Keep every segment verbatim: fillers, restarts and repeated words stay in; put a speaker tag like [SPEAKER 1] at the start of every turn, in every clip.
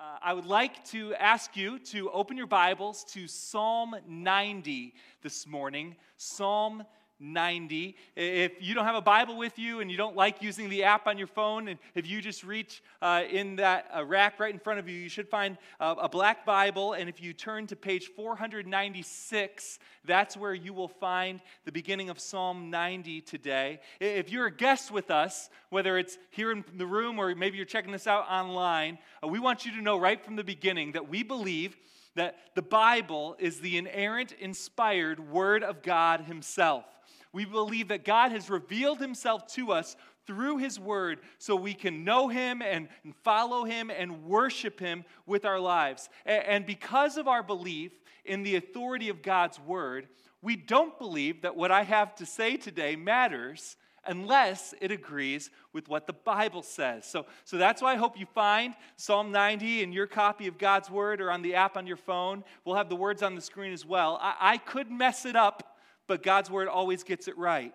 [SPEAKER 1] Uh, I would like to ask you to open your Bibles to Psalm ninety this morning. Psalm ninety. If you don't have a Bible with you and you don't like using the app on your phone, and if you just reach uh, in that uh, rack right in front of you, you should find uh, a black Bible. And if you turn to page four ninety-six, that's where you will find the beginning of Psalm ninety today. If you're a guest with us, whether it's here in the room or maybe you're checking this out online, uh, we want you to know right from the beginning that we believe that the Bible is the inerrant, inspired Word of God Himself. We believe that God has revealed Himself to us through His Word so we can know Him and follow Him and worship Him with our lives. And because of our belief in the authority of God's Word, we don't believe that what I have to say today matters unless it agrees with what the Bible says. So, so that's why I hope you find Psalm ninety in your copy of God's Word or on the app on your phone. We'll have the words on the screen as well. I, I could mess it up, but God's Word always gets it right.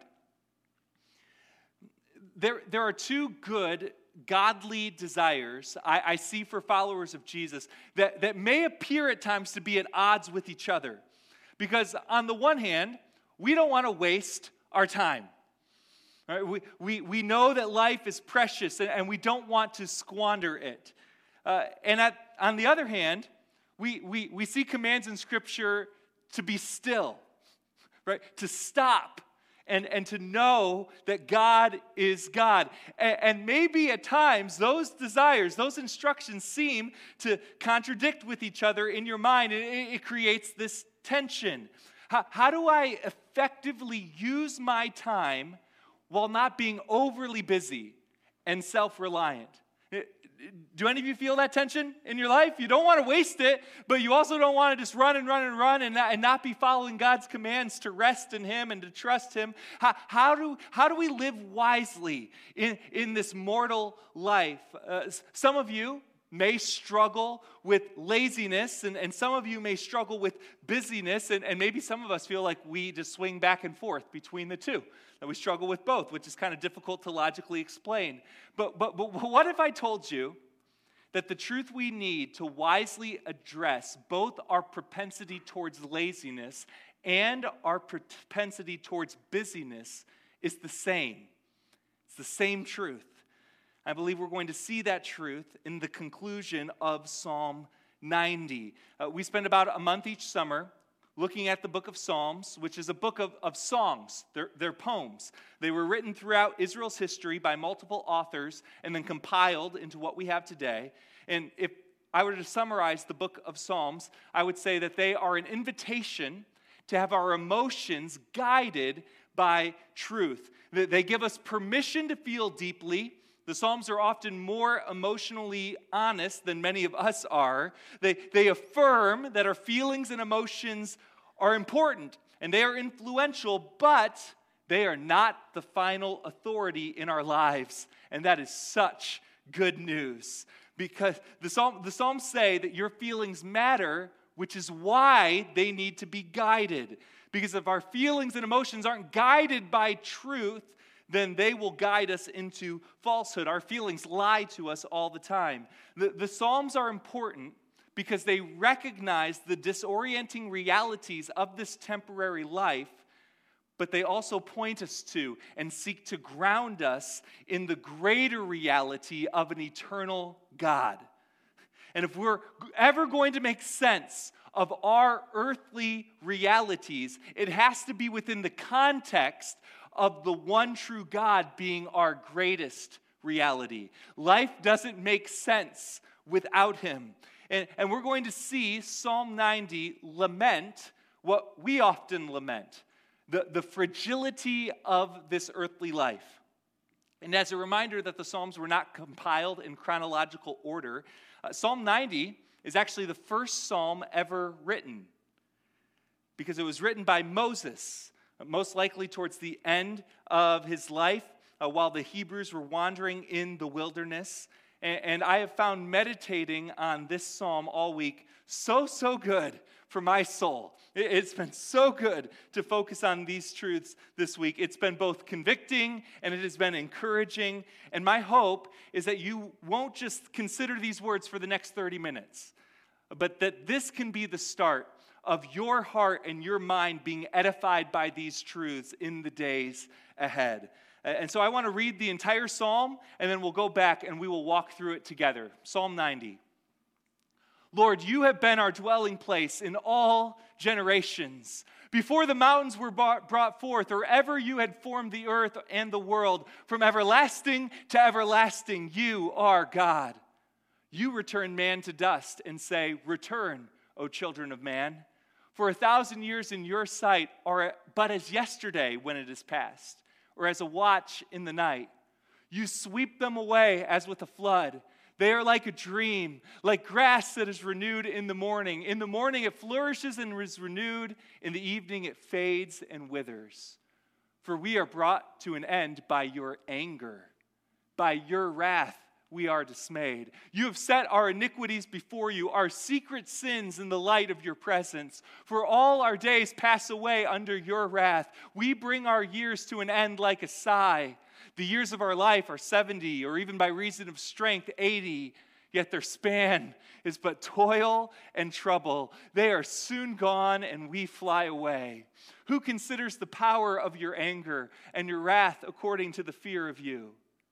[SPEAKER 1] There, there are two good, godly desires I, I see for followers of Jesus that, that may appear at times to be at odds with each other. Because on the one hand, we don't want to waste our time. Right? We, we, we know that life is precious and, and we don't want to squander it. Uh, and at, on the other hand, we, we, we see commands in Scripture to be still. Right? To stop and, and to know that God is God. And, and maybe at times those desires, those instructions seem to contradict with each other in your mind, and it, it creates this tension. How, how do I effectively use my time while not being overly busy and self-reliant? Do any of you feel that tension in your life? You don't want to waste it, but you also don't want to just run and run and run and not, and not be following God's commands to rest in Him and to trust Him. How, how, do, how do we live wisely in, in this mortal life? Uh, some of you may struggle with laziness, and, and some of you may struggle with busyness, and, and maybe some of us feel like we just swing back and forth between the two, that we struggle with both, which is kind of difficult to logically explain. But, but, but what if I told you that the truth we need to wisely address both our propensity towards laziness and our propensity towards busyness is the same? It's the same truth. I believe we're going to see that truth in the conclusion of Psalm ninety. Uh, we spend about a month each summer looking at the book of Psalms, which is a book of, of songs. They're, they're poems. They were written throughout Israel's history by multiple authors and then compiled into what we have today. And if I were to summarize the book of Psalms, I would say that they are an invitation to have our emotions guided by truth. They give us permission to feel deeply. The Psalms are often more emotionally honest than many of us are. They, they affirm that our feelings and emotions are important and they are influential, but they are not the final authority in our lives. And that is such good news, because the, Psalm, the Psalms say that your feelings matter, which is why they need to be guided. Because if our feelings and emotions aren't guided by truth, then they will guide us into falsehood. Our feelings lie to us all the time. The, the Psalms are important because they recognize the disorienting realities of this temporary life, but they also point us to and seek to ground us in the greater reality of an eternal God. And if we're ever going to make sense of our earthly realities, it has to be within the context of the one true God being our greatest reality. Life doesn't make sense without Him. And, and we're going to see Psalm ninety lament what we often lament, the, the fragility of this earthly life. And as a reminder that the Psalms were not compiled in chronological order, uh, Psalm ninety is actually the first psalm ever written, because it was written by Moses, most likely towards the end of his life, uh, while the Hebrews were wandering in the wilderness. And, and I have found meditating on this psalm all week so, so good for my soul. It, it's been so good to focus on these truths this week. It's been both convicting and it has been encouraging. And my hope is that you won't just consider these words for the next thirty minutes, but that this can be the start of your heart and your mind being edified by these truths in the days ahead. And so I want to read the entire psalm, and then we'll go back and we will walk through it together. Psalm ninety. Lord, you have been our dwelling place in all generations. Before the mountains were brought forth, or ever you had formed the earth and the world, from everlasting to everlasting, you are God. You return man to dust and say, return, O children of man. For a thousand years in your sight are but as yesterday when it is past, or as a watch in the night. You sweep them away as with a flood. They are like a dream, like grass that is renewed in the morning. In the morning it flourishes and is renewed. In the evening it fades and withers. For we are brought to an end by your anger. By your wrath we are dismayed. You have set our iniquities before you, our secret sins in the light of your presence. For all our days pass away under your wrath. We bring our years to an end like a sigh. The years of our life are seventy, or even by reason of strength, eighty. Yet their span is but toil and trouble. They are soon gone, and we fly away. Who considers the power of your anger and your wrath according to the fear of you?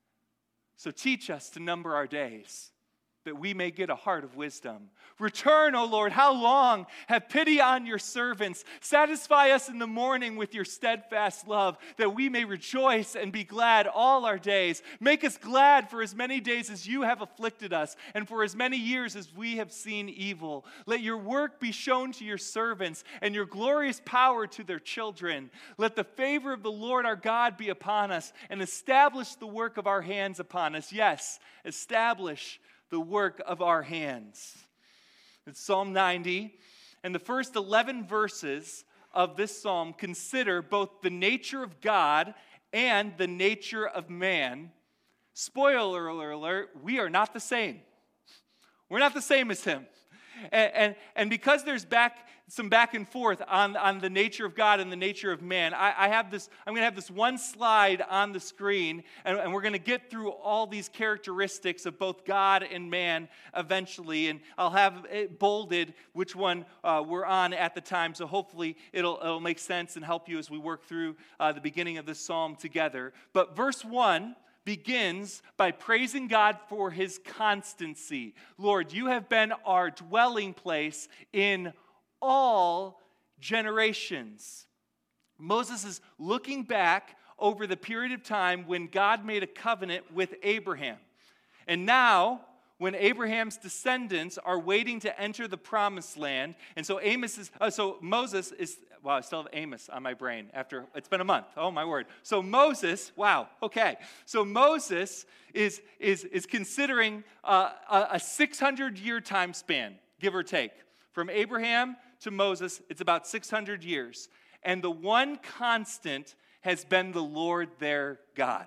[SPEAKER 1] So teach us to number our days, that we may get a heart of wisdom. Return, O Lord, how long? Have pity on your servants. Satisfy us in the morning with your steadfast love, that we may rejoice and be glad all our days. Make us glad for as many days as you have afflicted us, and for as many years as we have seen evil. Let your work be shown to your servants, and your glorious power to their children. Let the favor of the Lord our God be upon us, and establish the work of our hands upon us. Yes, establish the work of our hands. It's Psalm ninety, and the first eleven verses of this psalm consider both the nature of God and the nature of man. Spoiler alert, we are not the same. We're not the same as him. And, and, and because there's back some back and forth on, on the nature of God and the nature of man, I, I have this, I'm going to have this one slide on the screen, and, and we're going to get through all these characteristics of both God and man eventually, and I'll have it bolded which one uh, we're on at the time, so hopefully it'll, it'll make sense and help you as we work through uh, the beginning of this psalm together. But verse one begins by praising God for his constancy. Lord, you have been our dwelling place in all generations. Moses is looking back over the period of time when God made a covenant with Abraham. And now, when Abraham's descendants are waiting to enter the promised land, and so Amos is, uh, so Moses is, wow, I still have Amos on my brain after, it's been a month, oh my word. So Moses, wow, okay. So Moses is, is, is considering uh, a, a six hundred year time span, give or take. From Abraham to Moses, it's about six hundred years. And the one constant has been the Lord their God.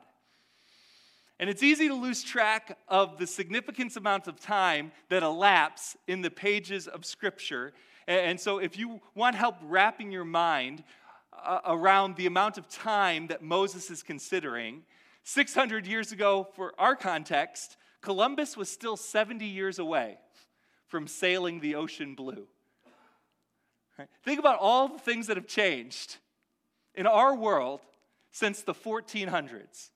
[SPEAKER 1] And it's easy to lose track of the significant amount of time that elapse in the pages of Scripture. And so if you want help wrapping your mind uh, around the amount of time that Moses is considering, six hundred years ago, for our context, Columbus was still seventy years away from sailing the ocean blue. Right? Think about all the things that have changed in our world since the fourteen hundreds.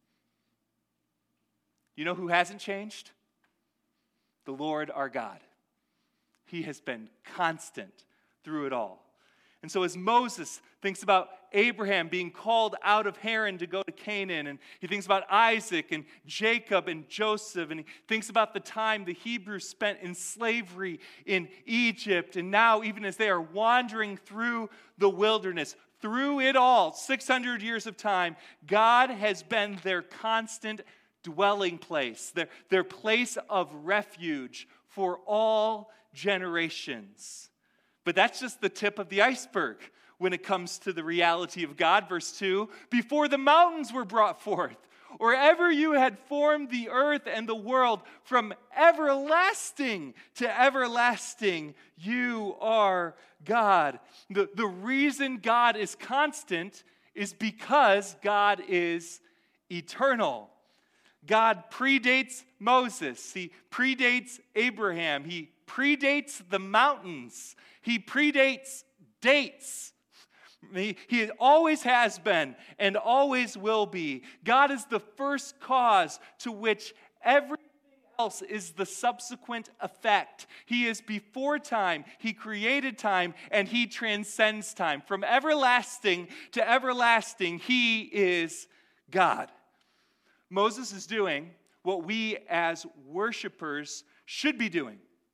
[SPEAKER 1] You know who hasn't changed? The Lord our God. He has been constant through it all. And so as Moses thinks about Abraham being called out of Haran to go to Canaan, and he thinks about Isaac and Jacob and Joseph, and he thinks about the time the Hebrews spent in slavery in Egypt, and now even as they are wandering through the wilderness, through it all, six hundred years of time, God has been their constant dwelling place, their, their place of refuge for all generations. But that's just the tip of the iceberg when it comes to the reality of God. Verse two, before the mountains were brought forth, or ever you had formed the earth and the world. From everlasting to everlasting, you are God. The, the reason God is constant is because God is eternal. God predates Moses. He predates Abraham. He predates the mountains. He predates dates. He, he always has been and always will be. God is the first cause to which everything else is the subsequent effect. He is before time, He created time, and He transcends time. From everlasting to everlasting, He is God. Moses is doing what we as worshipers should be doing,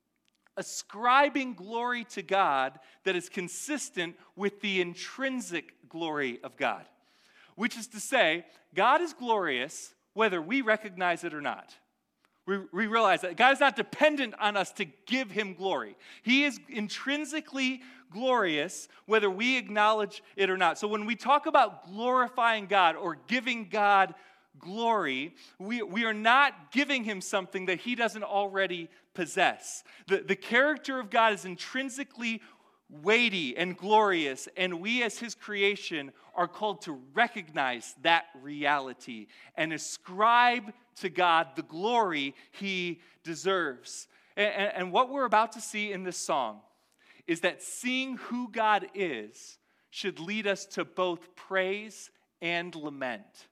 [SPEAKER 1] ascribing glory to God that is consistent with the intrinsic glory of God, which is to say, God is glorious whether we recognize it or not. We, we realize that God is not dependent on us to give Him glory. He is intrinsically glorious whether we acknowledge it or not. So when we talk about glorifying God or giving God glory, we, we are not giving Him something that He doesn't already possess. The, the character of God is intrinsically weighty and glorious, and we as His creation are called to recognize that reality and ascribe to God the glory He deserves. And, and, and what we're about to see in this song is that seeing who God is should lead us to both praise and lament.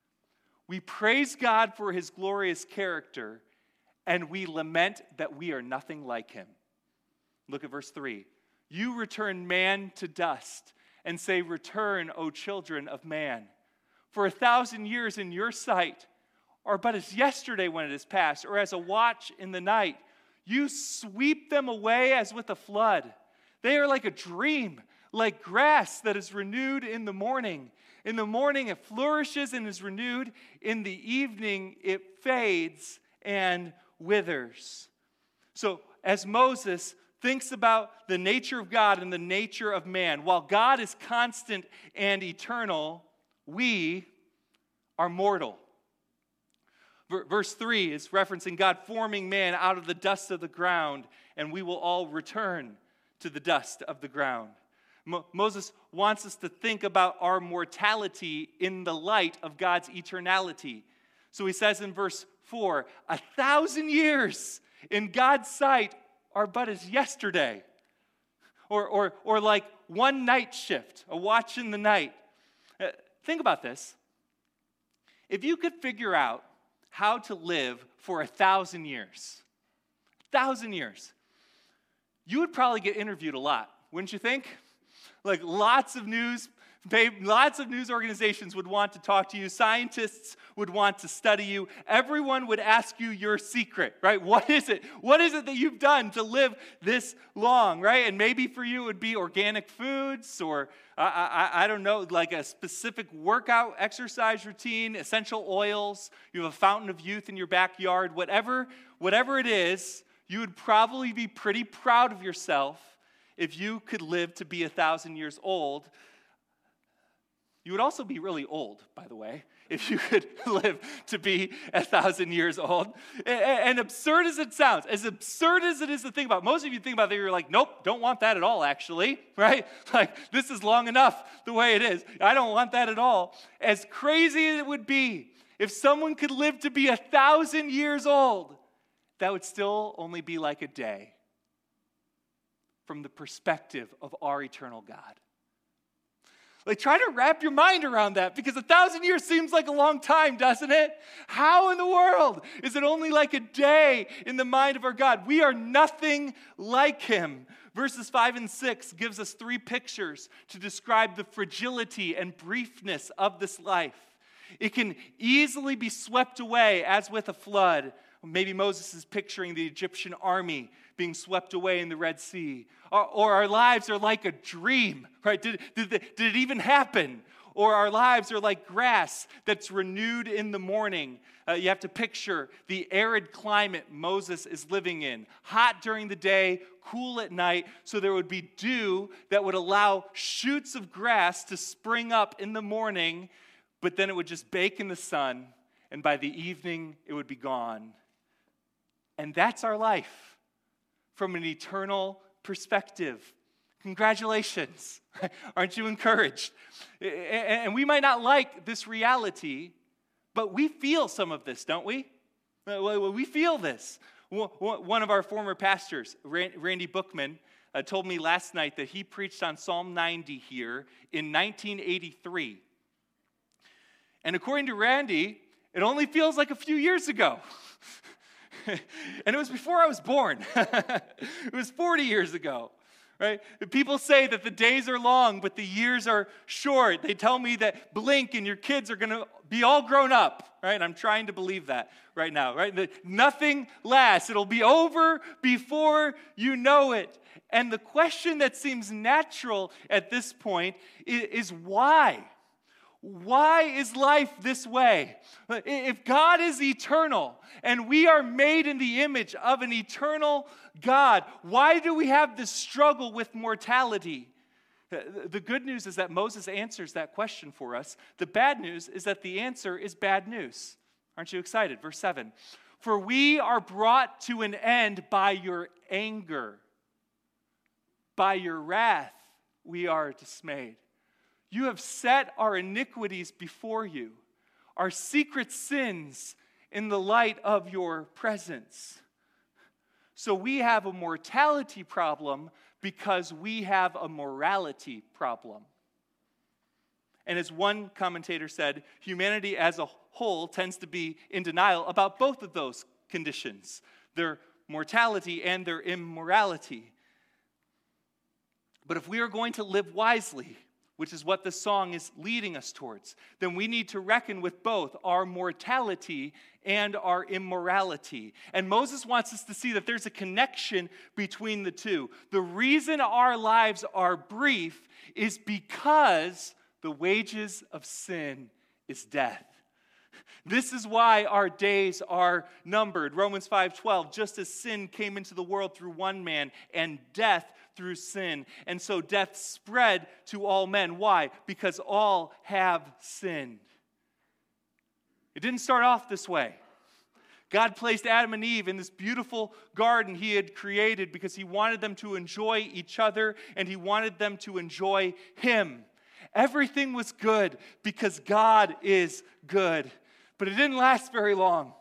[SPEAKER 1] We praise God for His glorious character, and we lament that we are nothing like Him. Look at verse three. You return man to dust and say, return, O children of man. For a thousand years in your sight are but as yesterday when it is past, or as a watch in the night. You sweep them away as with a flood. They are like a dream, like grass that is renewed in the morning. In the morning it flourishes and is renewed. In the evening it fades and withers. So as Moses thinks about the nature of God and the nature of man, while God is constant and eternal, we are mortal. Verse three is referencing God forming man out of the dust of the ground, and we will all return to the dust of the ground. Mo- Moses wants us to think about our mortality in the light of God's eternality. So he says in verse four, a thousand years in God's sight are but as yesterday. Or, or, or like one night shift, a watch in the night. Uh, think about this. If you could figure out how to live for a thousand years, a thousand years, you would probably get interviewed a lot, wouldn't you think? Like lots of news, lots of news organizations would want to talk to you. Scientists would want to study you. Everyone would ask you your secret, right? What is it? What is it that you've done to live this long, right? And maybe for you it would be organic foods or, I, I, I don't know, like a specific workout exercise routine, essential oils. You have a fountain of youth in your backyard. Whatever, whatever it is, you would probably be pretty proud of yourself if you could live to be a thousand years old. You would also be really old, by the way, if you could live to be a thousand years old. And, and absurd as it sounds, as absurd as it is to think about, most of you think about that, you're like, nope, don't want that at all, actually, right? Like, this is long enough the way it is. I don't want that at all. As crazy as it would be, if someone could live to be a thousand years old, that would still only be like a day from the perspective of our eternal God. Like, try to wrap your mind around that, because a thousand years seems like a long time, doesn't it? How in the world is it only like a day in the mind of our God? We are nothing like Him. Verses five and six gives us three pictures to describe the fragility and briefness of this life. It can easily be swept away as with a flood. Maybe Moses is picturing the Egyptian army being swept away in the Red Sea. Or, or our lives are like a dream, right? Did, did, the, did it even happen? Or our lives are like grass that's renewed in the morning. Uh, you have to picture the arid climate Moses is living in. Hot during the day, cool at night, so there would be dew that would allow shoots of grass to spring up in the morning, but then it would just bake in the sun, and by the evening it would be gone. And that's our life from an eternal perspective. Congratulations. Aren't you encouraged? And we might not like this reality, but we feel some of this, don't we? We feel this. One of our former pastors, Randy Bookman, uh, told me last night that he preached on Psalm ninety here in nineteen eighty-three. And according to Randy, it only feels like a few years ago. And it was before I was born. It was forty years ago. Right? People say that the days are long, but the years are short. They tell me that blink and your kids are going to be all grown up. Right? And I'm trying to believe that right now. Right? That nothing lasts. It'll be over before you know it. And the question that seems natural at this point is, is why? Why is life this way? If God is eternal and we are made in the image of an eternal God, why do we have this struggle with mortality? The good news is that Moses answers that question for us. The bad news is that the answer is bad news. Aren't you excited? Verse seven. For we are brought to an end by your anger. By your wrath we are dismayed. You have set our iniquities before you, our secret sins in the light of your presence. So we have a mortality problem because we have a morality problem. And as one commentator said, humanity as a whole tends to be in denial about both of those conditions, their mortality and their immorality. But if we are going to live wisely, which is what the song is leading us towards, then we need to reckon with both our mortality and our immorality. And Moses wants us to see that there's a connection between the two. The reason our lives are brief is because the wages of sin is death. This is why our days are numbered. Romans five twelve, just as sin came into the world through one man and death through sin. And so death spread to all men. Why? Because all have sinned. It didn't start off this way. God placed Adam and Eve in this beautiful garden he had created because he wanted them to enjoy each other and he wanted them to enjoy him. Everything was good because God is good. But it didn't last very long.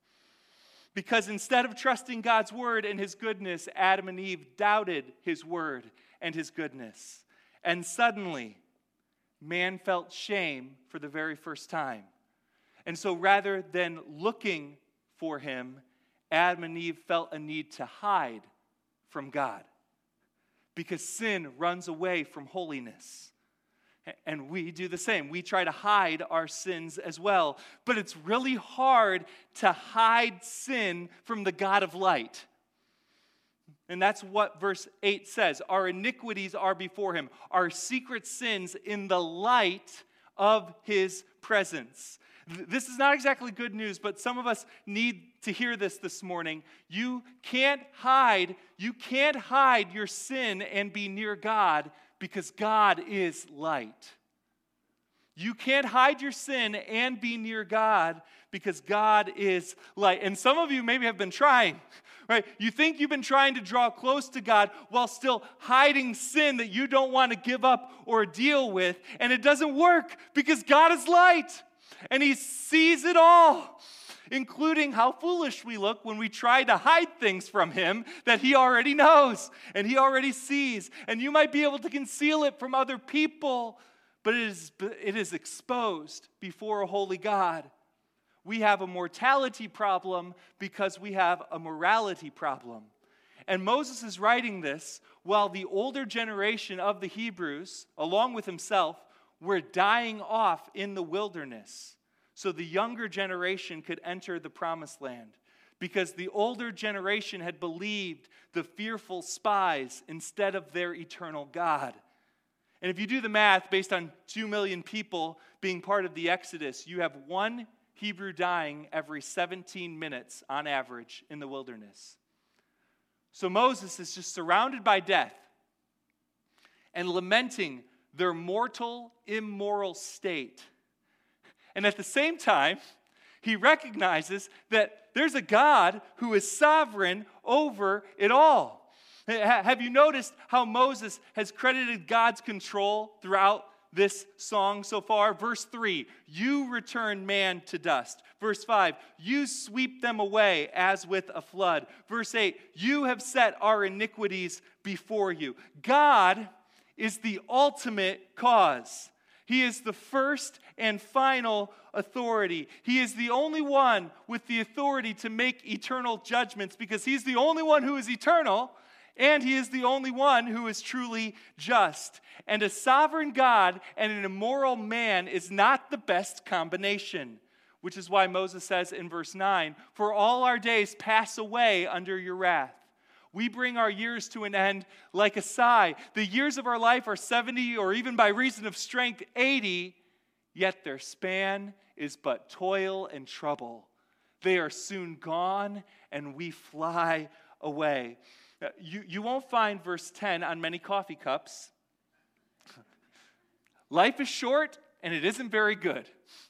[SPEAKER 1] Because instead of trusting God's word and his goodness, Adam and Eve doubted his word and his goodness. And suddenly, man felt shame for the very first time. And so rather than looking for him, Adam and Eve felt a need to hide from God. Because sin runs away from holiness. And we do the same. We try to hide our sins as well. But it's really hard to hide sin from the God of light. And that's what verse eight says. Our iniquities are before him, our secret sins in the light of his presence. This is not exactly good news, but some of us need to hear this this morning. You can't hide, you can't hide your sin and be near God because God is light. You can't hide your sin and be near God because God is light. And some of you maybe have been trying, right? You think you've been trying to draw close to God while still hiding sin that you don't want to give up or deal with. And it doesn't work because God is light and he sees it all, including how foolish we look when we try to hide things from him that he already knows and he already sees. And you might be able to conceal it from other people, but it is, it is exposed before a holy God. We have a mortality problem because we have a morality problem. And Moses is writing this while the older generation of the Hebrews, along with himself, were dying off in the wilderness. So the younger generation could enter the promised land because the older generation had believed the fearful spies instead of their eternal God. And if you do the math based on two million people being part of the Exodus, you have one Hebrew dying every seventeen minutes on average in the wilderness. So Moses is just surrounded by death and lamenting their mortal, immoral state. And at the same time, he recognizes that there's a God who is sovereign over it all. Have you noticed how Moses has credited God's control throughout this song so far? Verse three, you return man to dust. Verse five, you sweep them away as with a flood. Verse eight, you have set our iniquities before you. God is the ultimate cause. He is the first and final authority. He is the only one with the authority to make eternal judgments because he's the only one who is eternal, and he is the only one who is truly just. And a sovereign God and an immoral man is not the best combination, which is why Moses says in verse nine, for all our days pass away under your wrath. We bring our years to an end like a sigh. The years of our life are seventy, or even by reason of strength, eighty, yet their span is but toil and trouble. They are soon gone, and we fly away. You, you won't find verse ten on many coffee cups. Life is short, and it isn't very good.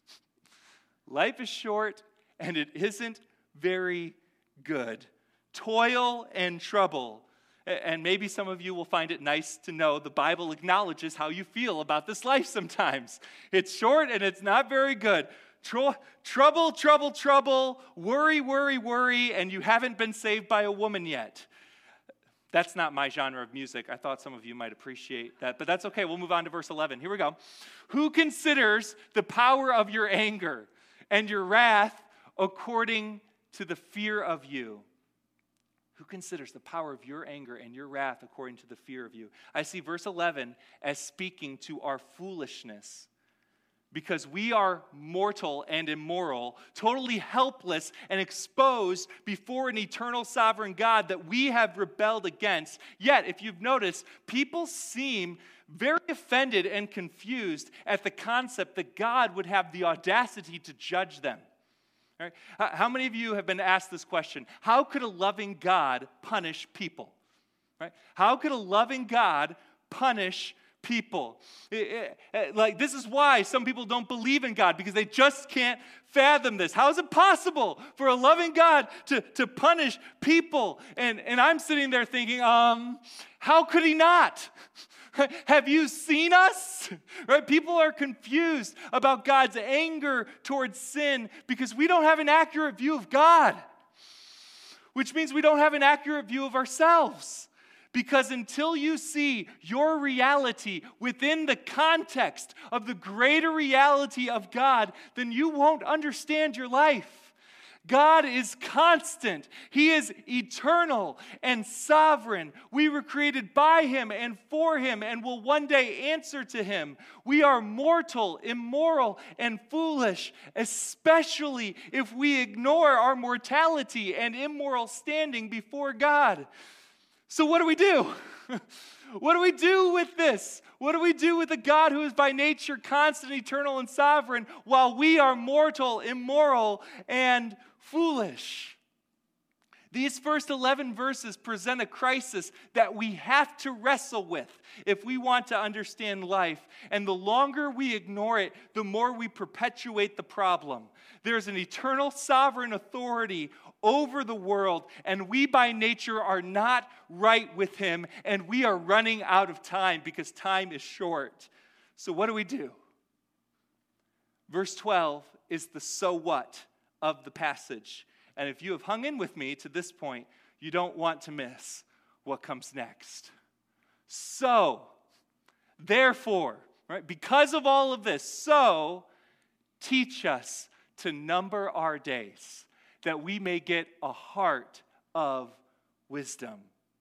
[SPEAKER 1] Life is short, and it isn't very good. Toil and trouble. And maybe some of you will find it nice to know the Bible acknowledges how you feel about this life sometimes. It's short, and it's not very good. Tr- trouble, trouble, trouble, worry, worry, worry, and you haven't been saved by a woman yet. That's not my genre of music. I thought some of you might appreciate that, but that's okay. We'll move on to verse eleven. Here we go. Who considers the power of your anger and your wrath according to the fear of you? Who considers the power of your anger and your wrath according to the fear of you? I see verse eleven as speaking to our foolishness. Because we are mortal and immoral, totally helpless and exposed before an eternal sovereign God that we have rebelled against. Yet, if you've noticed, people seem very offended and confused at the concept that God would have the audacity to judge them. Right? How many of you have been asked this question? How could a loving God punish people? Right? How could a loving God punish people? It, it, like, this is why some people don't believe in God, because they just can't fathom this. How is it possible for a loving God to, to punish people? And, and I'm sitting there thinking, um, how could he not? Have you seen us? Right? People are confused about God's anger towards sin because we don't have an accurate view of God, which means we don't have an accurate view of ourselves. Because until you see your reality within the context of the greater reality of God, then you won't understand your life. God is constant. He is eternal and sovereign. We were created by Him and for Him and will one day answer to Him. We are mortal, immoral, and foolish, especially if we ignore our mortality and immoral standing before God. So what do we do? What do we do with this? What do we do with a God who is by nature constant, eternal, and sovereign while we are mortal, immoral, and foolish? These first eleven verses present a crisis that we have to wrestle with if we want to understand life. And the longer we ignore it, the more we perpetuate the problem. There's an eternal sovereign authority over the world, and we by nature are not right with Him, and we are running out of time because time is short. So what do we do? Verse twelve is the so what of the passage. And if you have hung in with me to this point, you don't want to miss what comes next. So, therefore, right, because of all of this, so teach us to number our days, that we may get a heart of wisdom.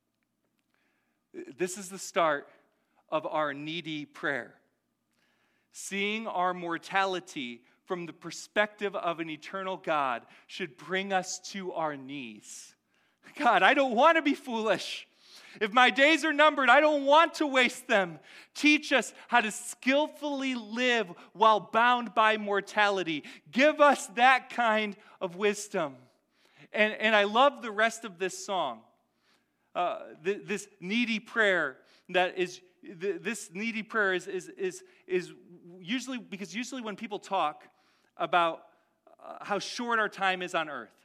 [SPEAKER 1] This is the start of our needy prayer. Seeing our mortality from the perspective of an eternal God should bring us to our knees. God, I don't want to be foolish. If my days are numbered, I don't want to waste them. Teach us how to skillfully live while bound by mortality. Give us that kind of wisdom. And, and I love the rest of this song. Uh, th- this needy prayer that is, th- this needy prayer is, is, is, is usually, because usually when people talk about uh, how short our time is on earth.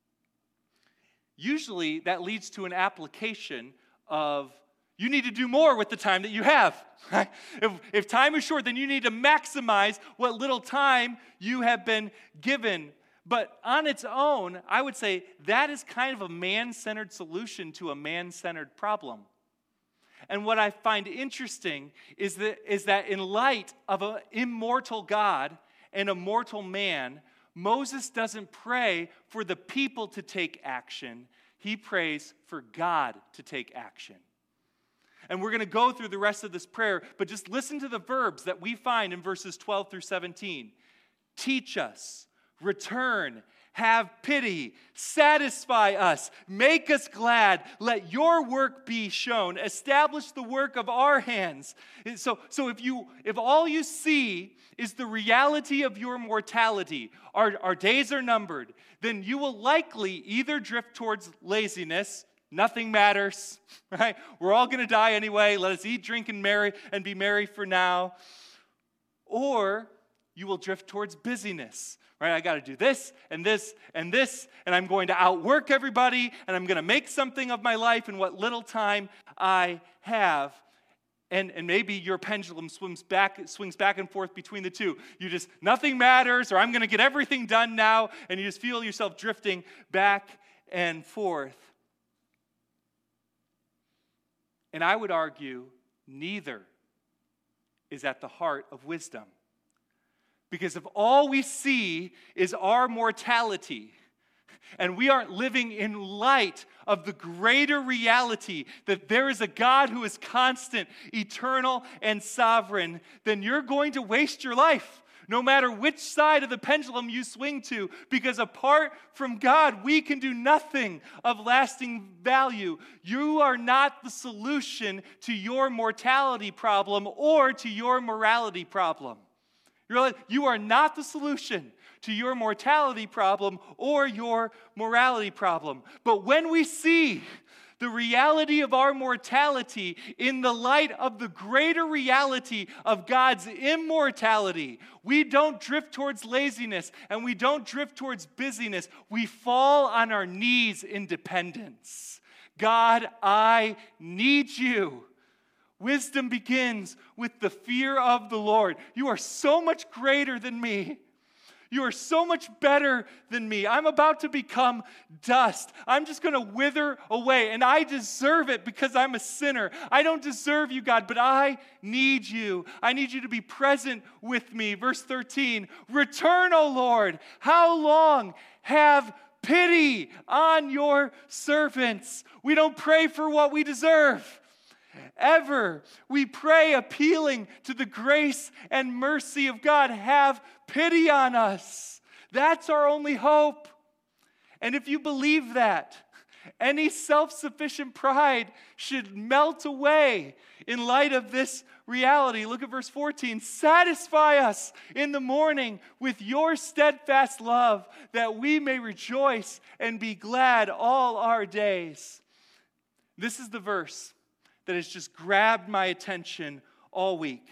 [SPEAKER 1] Usually that leads to an application of you need to do more with the time that you have. Right? If, if time is short, then you need to maximize what little time you have been given. But on its own, I would say that is kind of a man-centered solution to a man-centered problem. And what I find interesting is that, is that in light of an immortal God and a mortal man, Moses doesn't pray for the people to take action. He prays for God to take action. And we're going to go through the rest of this prayer, but just listen to the verbs that we find in verses twelve through seventeen. Teach us, return, have pity, satisfy us, make us glad, let your work be shown, establish the work of our hands. So, so if you if all you see is the reality of your mortality, our, our days are numbered, then you will likely either drift towards laziness. Nothing matters, right? We're all going to die anyway. Let us eat, drink, and marry, and be merry for now. Or you will drift towards busyness, right? I got to do this, and this, and this, and I'm going to outwork everybody, and I'm going to make something of my life in what little time I have. And, and maybe your pendulum swims back, swings back and forth between the two. You just, nothing matters, or I'm going to get everything done now, and you just feel yourself drifting back and forth. And I would argue neither is at the heart of wisdom. Because if all we see is our mortality, and we aren't living in light of the greater reality that there is a God who is constant, eternal, and sovereign, then you're going to waste your life. No matter which side of the pendulum you swing to, because apart from God, we can do nothing of lasting value. You are not the solution to your mortality problem or to your morality problem. You are not the solution to your mortality problem or your morality problem. But when we see the reality of our mortality in the light of the greater reality of God's immortality, we don't drift towards laziness and we don't drift towards busyness. We fall on our knees in dependence. God, I need you. Wisdom begins with the fear of the Lord. You are so much greater than me. You are so much better than me. I'm about to become dust. I'm just going to wither away, and I deserve it because I'm a sinner. I don't deserve you, God, but I need you. I need you to be present with me. Verse thirteen, return, O Lord. How long? Have pity on your servants. We don't pray for what we deserve. Ever. We pray appealing to the grace and mercy of God. Have pity on us. That's our only hope. And if you believe that, any self-sufficient pride should melt away in light of this reality. Look at verse fourteen. Satisfy us in the morning with your steadfast love, that we may rejoice and be glad all our days. This is the verse that has just grabbed my attention all week.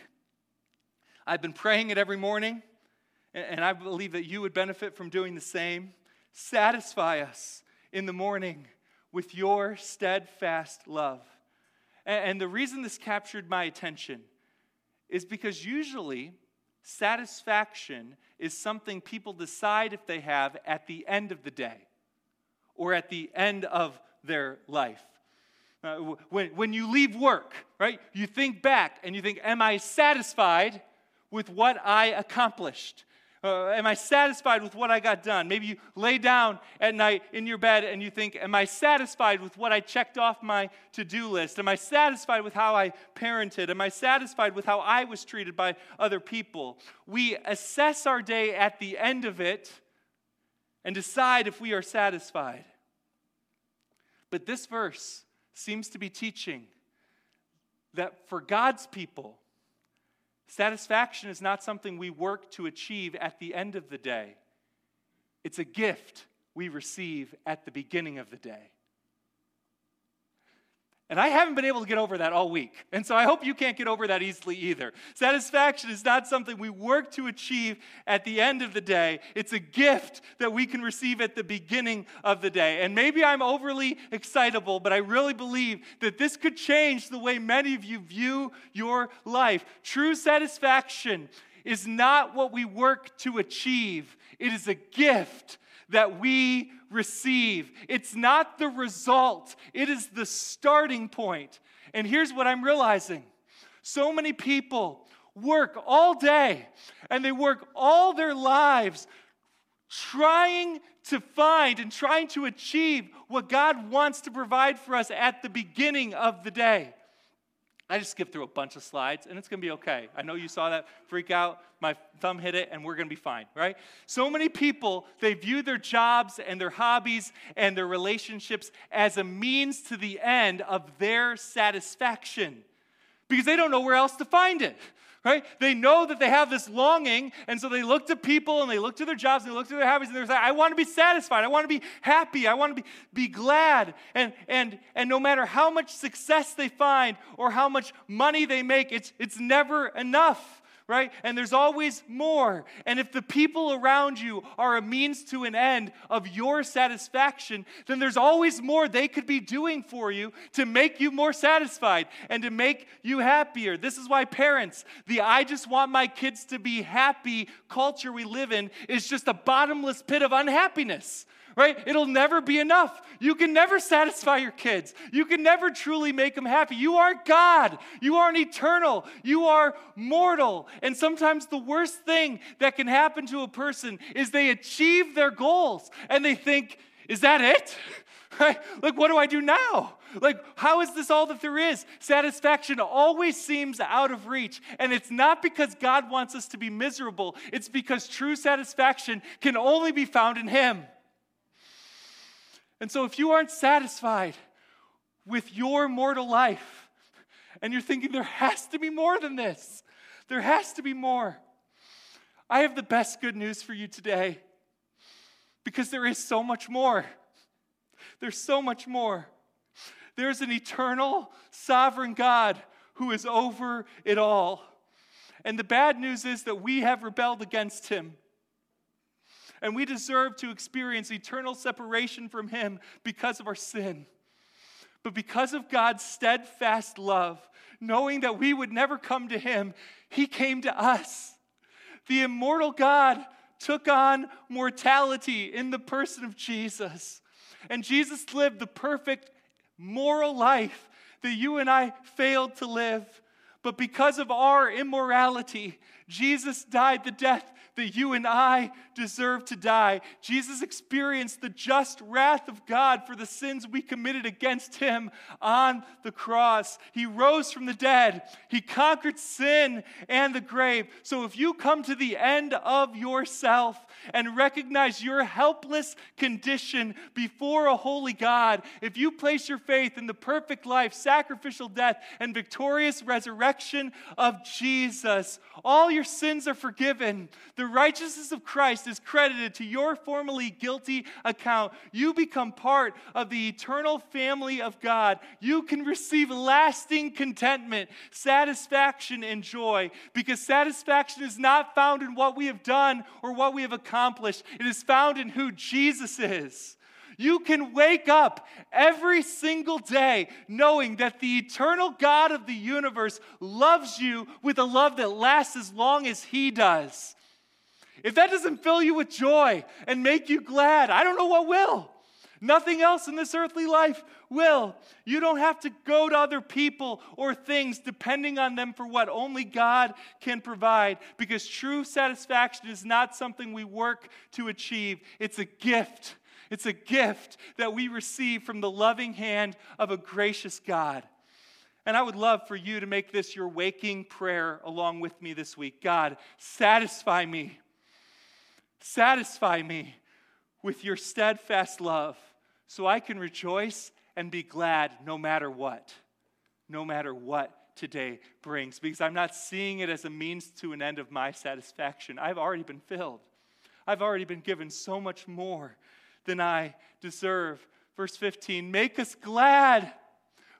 [SPEAKER 1] I've been praying it every morning, and I believe that you would benefit from doing the same. Satisfy us in the morning with your steadfast love. And the reason this captured my attention is because usually satisfaction is something people decide if they have at the end of the day or at the end of their life. Uh, when, when you leave work, right, you think back and you think, am I satisfied with what I accomplished? Uh, am I satisfied with what I got done? Maybe you lay down at night in your bed and you think, am I satisfied with what I checked off my to-do list? Am I satisfied with how I parented? Am I satisfied with how I was treated by other people? We assess our day at the end of it and decide if we are satisfied. But this verse seems to be teaching that for God's people, satisfaction is not something we work to achieve at the end of the day. It's a gift we receive at the beginning of the day. And I haven't been able to get over that all week. And so I hope you can't get over that easily either. Satisfaction is not something we work to achieve at the end of the day. It's a gift that we can receive at the beginning of the day. And maybe I'm overly excitable, but I really believe that this could change the way many of you view your life. True satisfaction is not what we work to achieve. It is a gift that we receive. It's not the result. It is the starting point. And here's what I'm realizing. So many people work all day and they work all their lives trying to find and trying to achieve what God wants to provide for us at the beginning of the day. I just skipped through a bunch of slides, and it's going to be okay. I know you saw that freak out. My thumb hit it, and we're going to be fine, right? So many people, they view their jobs and their hobbies and their relationships as a means to the end of their satisfaction because they don't know where else to find it, right? They know that they have this longing, and so they look to people, and they look to their jobs, and they look to their hobbies, and they're like, I want to be satisfied. I want to be happy. I want to be, be glad. And, and, and no matter how much success they find or how much money they make, it's, it's never enough. Right? And there's always more. And if the people around you are a means to an end of your satisfaction, then there's always more they could be doing for you to make you more satisfied and to make you happier. This is why parents, the I just want my kids to be happy culture we live in is just a bottomless pit of unhappiness. Right? It'll never be enough. You can never satisfy your kids. You can never truly make them happy. You aren't God. You aren't eternal. You are mortal. And sometimes the worst thing that can happen to a person is they achieve their goals and they think, is that it? Right? Like, what do I do now? Like, how is this all that there is? Satisfaction always seems out of reach. And it's not because God wants us to be miserable. It's because true satisfaction can only be found in Him. And so if you aren't satisfied with your mortal life, and you're thinking there has to be more than this, there has to be more, I have the best good news for you today, because there is so much more. There's so much more. There's an eternal, sovereign God who is over it all. And the bad news is that we have rebelled against Him. And we deserve to experience eternal separation from Him because of our sin. But because of God's steadfast love, knowing that we would never come to Him, He came to us. The immortal God took on mortality in the person of Jesus. And Jesus lived the perfect moral life that you and I failed to live. But because of our immorality, Jesus died the death that you and I deserve to die. Jesus experienced the just wrath of God for the sins we committed against Him on the cross. He rose from the dead. He conquered sin and the grave. So if you come to the end of yourself and recognize your helpless condition before a holy God, if you place your faith in the perfect life, sacrificial death, and victorious resurrection of Jesus, all your sins are forgiven. The righteousness of Christ is credited to your formerly guilty account. You become part of the eternal family of God. You can receive lasting contentment, satisfaction, and joy, because satisfaction is not found in what we have done or what we have accomplished. It is found in who Jesus is. You can wake up every single day knowing that the eternal God of the universe loves you with a love that lasts as long as He does. If that doesn't fill you with joy and make you glad, I don't know what will. Nothing else in this earthly life will. You don't have to go to other people or things depending on them for what only God can provide, because true satisfaction is not something we work to achieve. It's a gift. It's a gift that we receive from the loving hand of a gracious God. And I would love for you to make this your waking prayer along with me this week. God, satisfy me. Satisfy me with your steadfast love so I can rejoice and be glad no matter what. No matter what today brings. Because I'm not seeing it as a means to an end of my satisfaction. I've already been filled. I've already been given so much more than I deserve. Verse fifteen, make us glad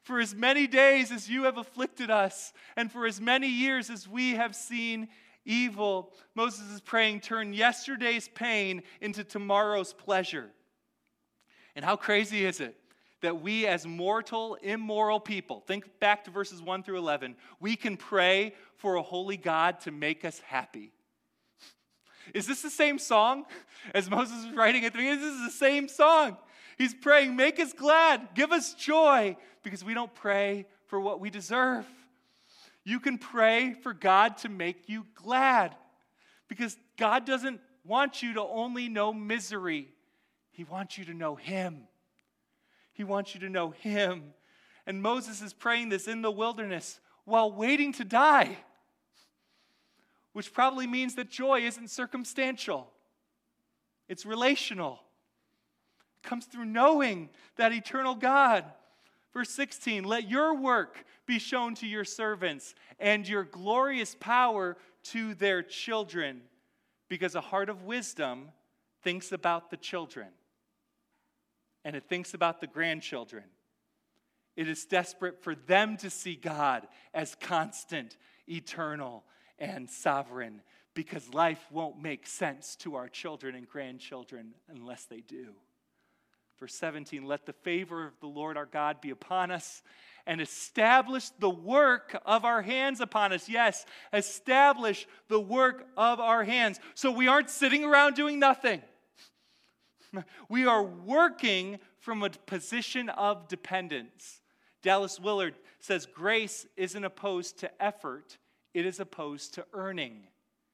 [SPEAKER 1] For as many days as you have afflicted us, and for as many years as we have seen evil. Moses is praying, turn yesterday's pain into tomorrow's pleasure. And how crazy is it that we as mortal, immoral people, think back to verses one through eleven, we can pray for a holy God to make us happy. Is this the same song as Moses was writing at the beginning? This is the same song. He's praying, make us glad, give us joy, because we don't pray for what we deserve. You can pray for God to make you glad, because God doesn't want you to only know misery. He wants you to know Him. He wants you to know Him. And Moses is praying this in the wilderness while waiting to die, which probably means that joy isn't circumstantial. It's relational. It comes through knowing that eternal God. Verse sixteen, let your work be shown to your servants and your glorious power to their children, because a heart of wisdom thinks about the children, and it thinks about the grandchildren. It is desperate for them to see God as constant, eternal, and sovereign, because life won't make sense to our children and grandchildren unless they do. Verse seventeen, let the favor of the Lord our God be upon us and establish the work of our hands upon us. Yes, establish the work of our hands. So we aren't sitting around doing nothing. We are working from a position of dependence. Dallas Willard says grace isn't opposed to effort, it is opposed to earning.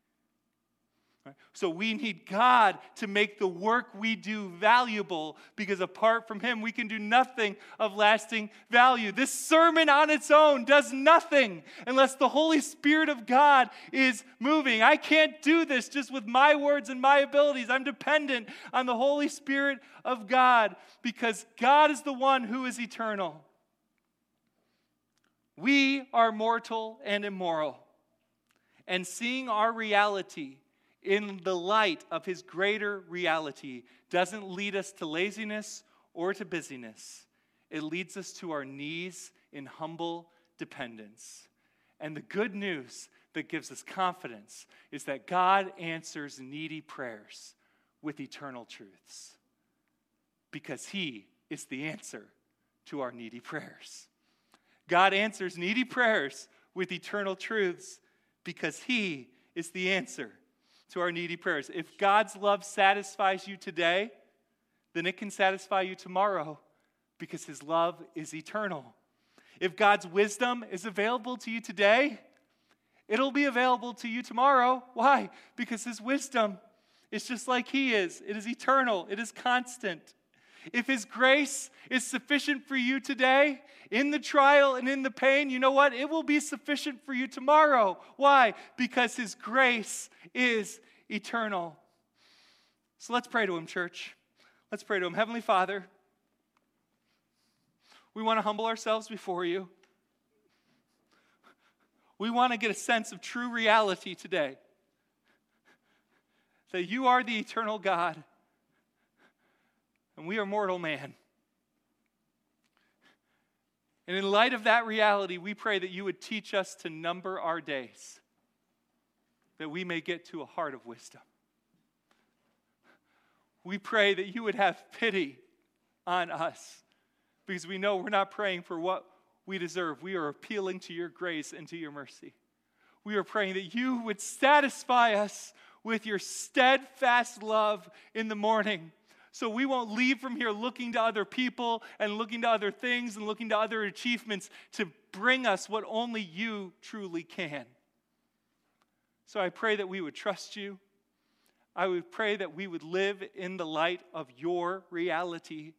[SPEAKER 1] So we need God to make the work we do valuable, because apart from Him, we can do nothing of lasting value. This sermon on its own does nothing unless the Holy Spirit of God is moving. I can't do this just with my words and my abilities. I'm dependent on the Holy Spirit of God, because God is the one who is eternal. We are mortal and immoral, and seeing our reality in the light of His greater reality doesn't lead us to laziness or to busyness. It leads us to our knees in humble dependence. And the good news that gives us confidence is that God answers needy prayers with eternal truths, because He is the answer to our needy prayers. God answers needy prayers with eternal truths because He is the answer to our needy prayers. If God's love satisfies you today, then it can satisfy you tomorrow, because His love is eternal. If God's wisdom is available to you today, it'll be available to you tomorrow. Why? Because His wisdom is just like He is. It is eternal. It is constant. If His grace is sufficient for you today, in the trial and in the pain, you know what? It will be sufficient for you tomorrow. Why? Because His grace is eternal. So let's pray to Him, church. Let's pray to Him. Heavenly Father, we want to humble ourselves before You. We want to get a sense of true reality today, that You are the eternal God, and we are mortal man. And in light of that reality, we pray that You would teach us to number our days, that we may get to a heart of wisdom. We pray that You would have pity on us, because we know we're not praying for what we deserve. We are appealing to Your grace and to Your mercy. We are praying that You would satisfy us with Your steadfast love in the morning, so we won't leave from here looking to other people and looking to other things and looking to other achievements to bring us what only You truly can. So I pray that we would trust You. I would pray that we would live in the light of Your reality.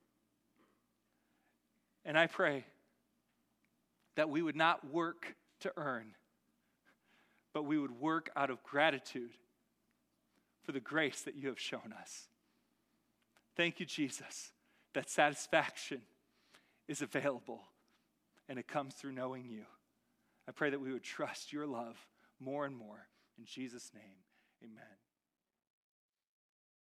[SPEAKER 1] And I pray that we would not work to earn, but we would work out of gratitude for the grace that You have shown us. Thank You, Jesus, that satisfaction is available, and it comes through knowing You. I pray that we would trust Your love more and more. In Jesus' name, amen.